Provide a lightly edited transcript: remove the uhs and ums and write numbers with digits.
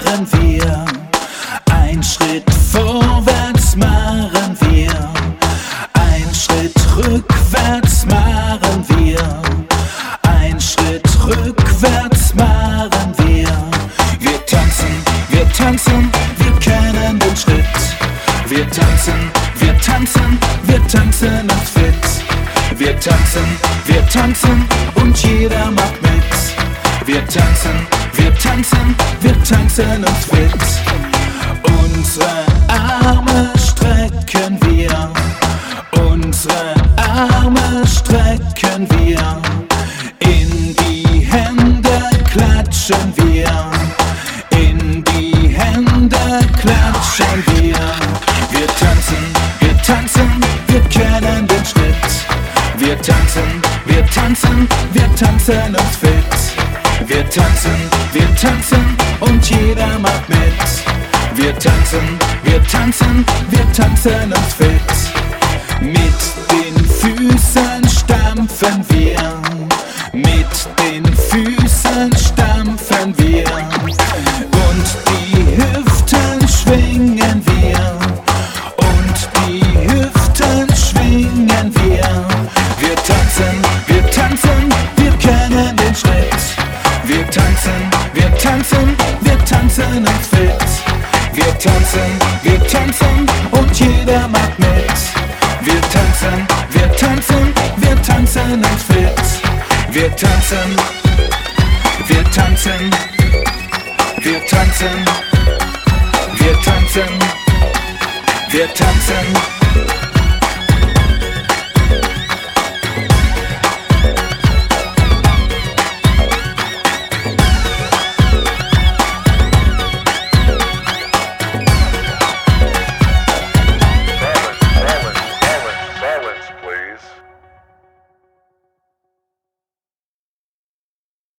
machen wir, ein Schritt vorwärts machen wir, ein Schritt rückwärts machen wir, ein Schritt rückwärts machen wir. Wir tanzen, wir tanzen, wir kennen den Schritt. Wir tanzen, wir tanzen, wir tanzen uns fit. Wir tanzen und jeder macht mit. Wir tanzen, wir tanzen, wir tanzen uns fit. Unsere Arme strecken wir, unsere Arme strecken wir, in die Hände klatschen wir, in die Hände klatschen wir. Wir tanzen, wir kennen den Schritt. Wir tanzen, wir tanzen, wir tanzen uns fit. Wir tanzen und jeder macht mit. Wir tanzen, wir tanzen, wir tanzen uns fit. Mit den Füßen stampfen wir, mit den Füßen stampfen wir. Und die Hüften schwingen wir, und die Hüften schwingen wir. Wir tanzen, wir kennen den Schritt. Wir tanzen, wir tanzen uns fit. Wir tanzen und jeder macht mit. Wir tanzen, wir tanzen uns fit. Wir tanzen, wir tanzen, wir tanzen, wir tanzen, wir tanzen.